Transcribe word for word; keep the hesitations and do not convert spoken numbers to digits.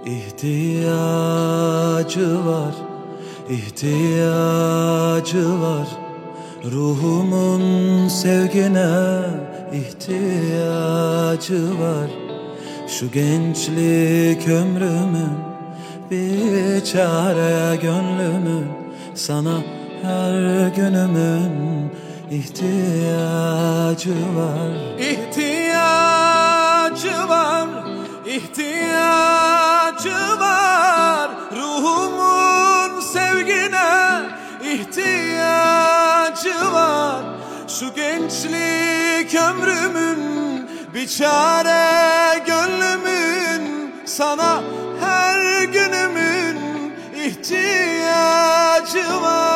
İhtiyacı var, ihtiyacı var. Ruhumun sevgine ihtiyacı var. Şu gençlik ömrümün bir çare gönlümün, sana her günümün ihtiyacı var. İhtiyacı var, ihtiyacı var. Ruhumun sevgine ihtiyacı var. Şu gençlik ömrümün bir çare gönlümün, sana her günümün ihtiyacı var.